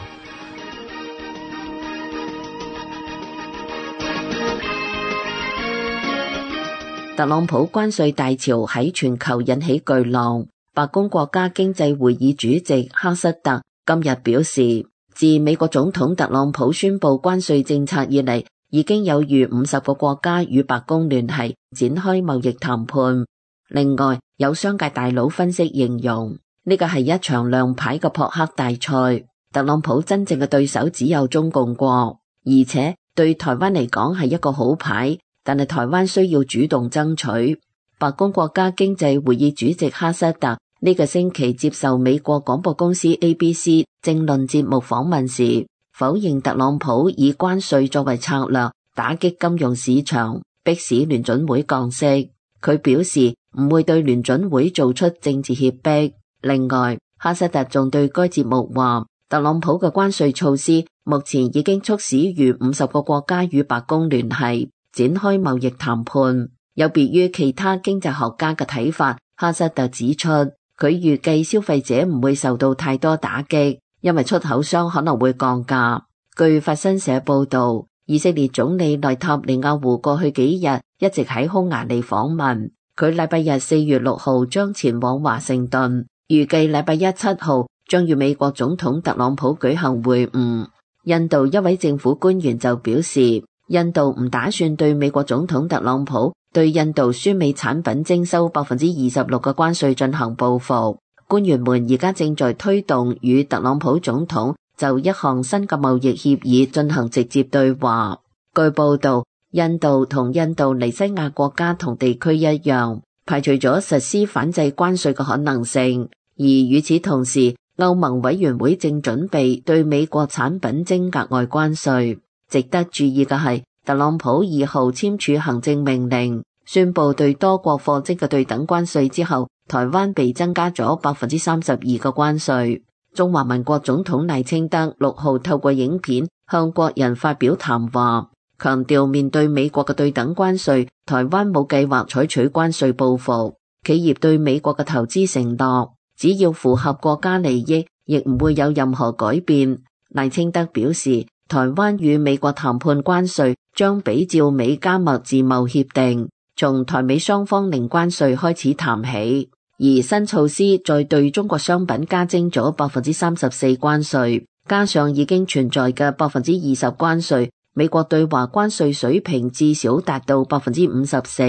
特朗普關稅大潮喺全球引起巨浪。白宮國家經濟會議主席哈瑟特今日表示，自美國總統特朗普宣布關稅政策以嚟，已經有逾五十個國家與白宮聯繫展開貿易談判。另外，有商界大佬分析形容，呢個係一場亮牌嘅撲克大賽。特朗普真正嘅對手只有中共國，而且對台灣嚟講係一個好牌，但係台灣需要主動爭取。白宮國家經濟會議主席哈瑟特呢個星期接受美國廣播公司 A B C 政論節目訪問時，否認特朗普以關稅作為策略打擊金融市場，迫使聯準會降息。佢表示唔會對聯準會做出政治脅迫。另外，哈瑟特仲對該節目話，特朗普嘅關稅措施目前已經促使逾五十個國家與白宮聯繫展開貿易談判。有別於其他經濟學家嘅睇法，哈瑟特指出，佢預計消費者唔會受到太多打擊，因為出口商可能會降價。據法新社報道，以色列總理內塔尼亞胡過去幾日一直喺匈牙利訪問，佢禮拜日四月六號將前往華盛頓，預計禮拜一七號將與美國總統特朗普舉行會晤。印度一位政府官員就表示，印度唔打算對美國總統特朗普對印度輸美產品徵收百分之二十六嘅關稅進行報復。官員們而家正在推動與特朗普總統就一項新嘅貿易協議進行直接對話。據報道，印度同印度尼西亞國家同地區一樣，排除咗實施反制關稅嘅可能性。而與此同時，歐盟委員會正準備對美國產品徵額外關稅。值得注意嘅係，特朗普二號簽署行政命令，宣布對多國貨徵嘅對等關稅之後，台灣被增加咗百分之三十二嘅關稅。中華民國總統賴清德六號透過影片向國人發表談話，強調面對美國嘅對等關稅，台灣冇計劃採取關稅報復。企業對美國嘅投資承諾，只要符合國家利益，亦唔會有任何改變。賴清德表示，台灣與美國談判關稅將比照美加墨自貿協定，從台美雙方零關稅開始談起。而新措施再對中國商品加徵咗百分之三十四關稅，加上已經存在嘅百分之二十關稅，美國對華關稅水平至少達到百分之五十四，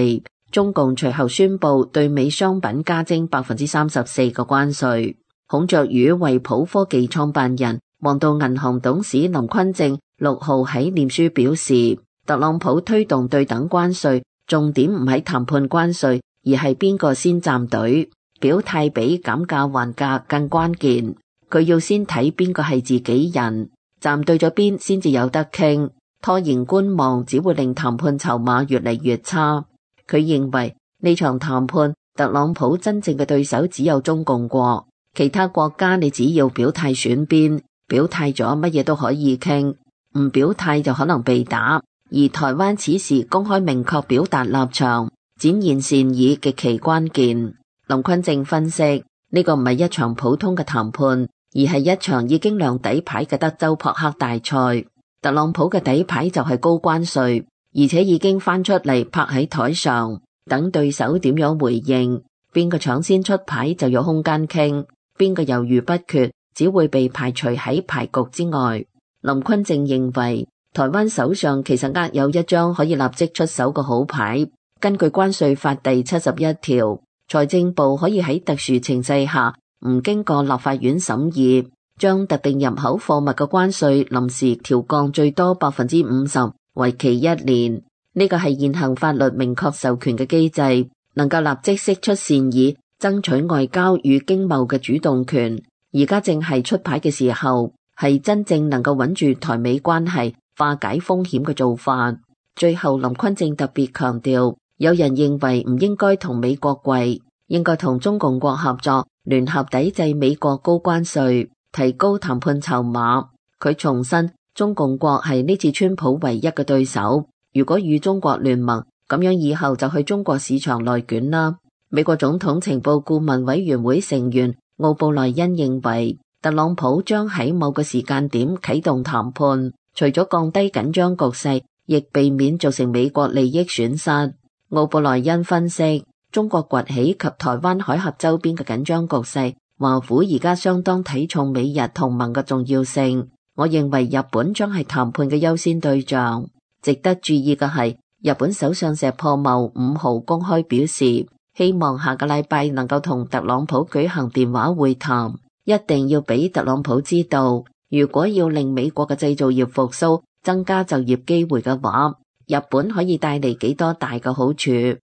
中共隨後宣布對美商品加徵百分之三十四嘅關稅。孔雀魚惠普科技創辦人、黃道銀行董事林坤正六號喺臉書表示，特朗普推動對等關稅，重點唔喺談判關稅，而係邊個先站隊，表態比減價還價更關鍵。佢要先睇邊個係自己人，站對咗邊先至有得傾，拖延觀望只會令談判籌碼越嚟越差。佢認為呢場談判，特朗普真正嘅對手只有中共國，其他國家你只要表態選邊，表態咗乜嘢都可以傾，唔表態就可能被打。而台灣此時公開明確表達立場，展現善意極其關鍵。林坤正分析，呢個唔係一場普通嘅談判，而係一場已經亮底牌嘅德州撲克大賽。特朗普嘅底牌就係高關稅，而且已經翻出嚟拍喺台上，等對手點樣回應，邊個搶先出牌就有空間傾，邊個猶豫不決只會被排除喺牌局之外。林坤正認為，台灣手上其實握有一張可以立即出手嘅好牌。根據關稅法第七十一條，財政部可以喺特殊情勢下，唔經過立法院審議，將特定入口貨物嘅關稅臨時調降最多百分之五十，為期一年。呢個係現行法律明確授權嘅機制，能夠立即釋出善意，爭取外交與經貿嘅主動權。而家正係出牌嘅時候，係真正能夠穩住台美關係、化解風險嘅做法。最後，林坤正特別強調，有人認為唔應該同美國跪，應該同中共國合作，聯合抵制美國高關稅，提高談判籌碼。佢重申，中共國係呢次川普唯一嘅對手。如果與中國聯盟，咁樣以後就去中國市場內捲啦。美國總統情報顧問委員會成員奧布萊恩認為，特朗普將喺某個時間點啟動談判，除咗降低緊張局勢，亦避免造成美國利益損失。奧布萊恩分析，中國崛起及台灣海峽周邊嘅緊張局勢，華府而家相當睇重美日同盟嘅重要性。我認為日本將係談判嘅優先對象。值得注意嘅係，日本首相石破茂五號公開表示，希望下個禮拜能夠同特朗普舉行電話會談，一定要俾特朗普知道，如果要令美國嘅製造業復甦，增加就業機會嘅話，日本可以帶嚟幾多大嘅好處。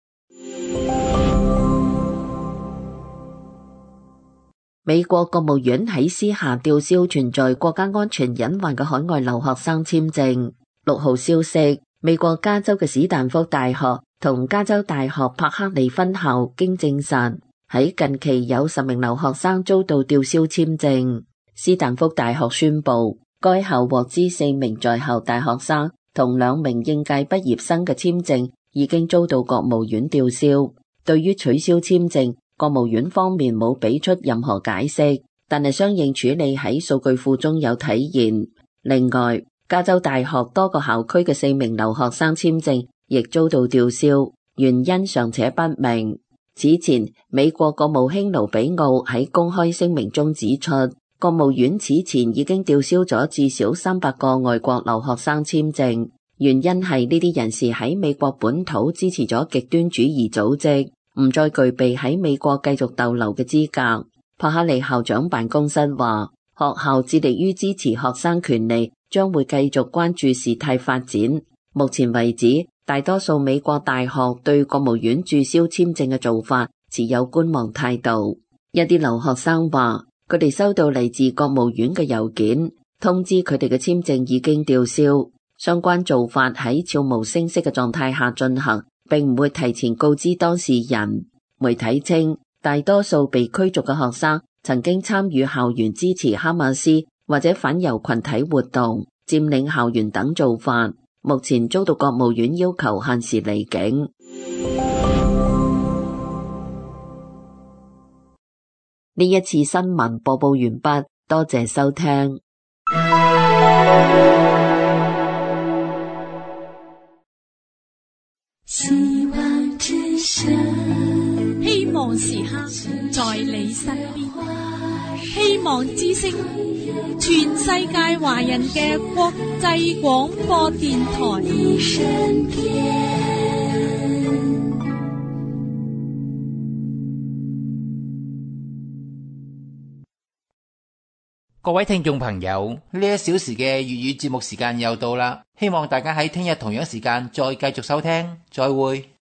美國國務院喺私下吊銷存在國家安全隱患嘅海外留學生簽證。六號消息，美國加州嘅史丹福大學同加州大學柏克利分校經證實，喺近期有十名留學生遭到吊銷簽證。史丹福大學宣布，該校獲知四名在校大學生同兩名應屆畢業生嘅簽證已經遭到國務院吊銷。對於取消簽證，國務院方面冇俾出任何解釋，但係相應處理喺數據庫中有體現。另外，加州大學多個校區嘅四名留學生簽證亦遭到吊銷，原因尚且不明。此前，美國國務卿盧比奧喺公開聲明中指出，國務院此前已經吊銷咗至少三百個外國留學生簽證，原因係呢啲人士喺美國本土支持咗極端主義組織，唔再具備喺美國繼續逗留嘅資格。柏克利校長辦公室話，學校致力於支持學生權利，將會繼續關注事態發展。目前為止，大多數美國大學對國務院註銷簽證嘅做法持有觀望態度。一啲留學生話，佢哋收到嚟自國務院嘅郵件，通知佢哋嘅簽證已經吊銷。相關做法喺悄無聲息嘅狀態下進行，並唔會提前告知當事人。媒體稱，大多數被驅逐嘅學生曾經參與校園支持哈馬斯或者反猶群體活動、佔領校園等做法，目前遭到國務院要求限時離境。呢一次新聞播報完畢，多謝收聽。 希望之聲，希望時刻在你身邊。希望之聲，全世界華人嘅國際廣播電台。 各位聽眾朋友，呢一小時嘅粵語節目時間又到啦，希望大家喺聽日同樣時間再繼續收聽，再會。